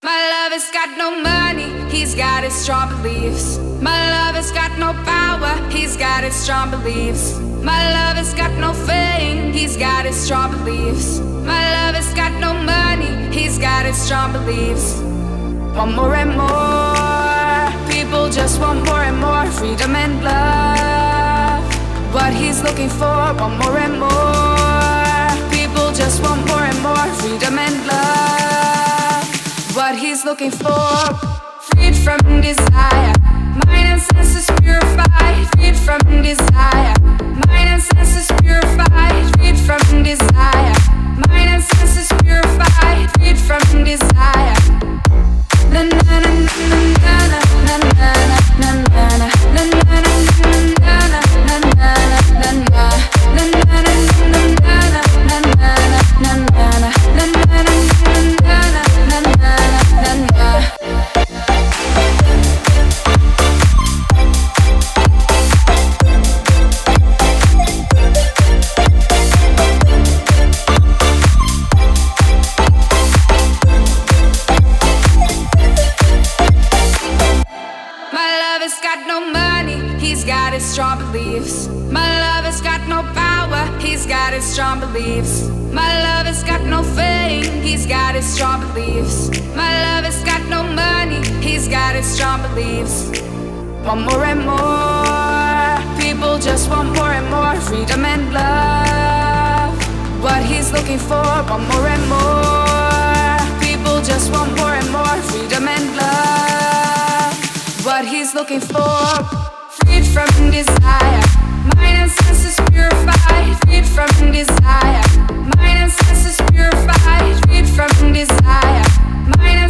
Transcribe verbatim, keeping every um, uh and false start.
My lover's got no money, he's got his strong beliefs. My lover's got no power, he's got his strong beliefs. My lover's got no fame, he's got his strong beliefs. My lover's got no money, he's got his strong beliefs. Want more and more, people just want more and more freedom and love. What he's looking for, want more and more, people just want more and more freedom and love. What he's looking for, freed from desire, mind and senses purified, freed from desire, mind and senses purified, freed from desire, mind and senses purified, freed from desire. Na na na na na na na na na na na na na strong beliefs. My lover's got no power, he's got his strong beliefs. My lover's got no fame, he's got his strong beliefs. My lover's got no money, he's got his strong beliefs. Want more and more, people just want more and more freedom and love. What he's looking for, want more and more, people just want more and more freedom and love. What he's looking for, freed from desire, mind and senses purified, freed from desire, mind and senses purified, freed from desire, mind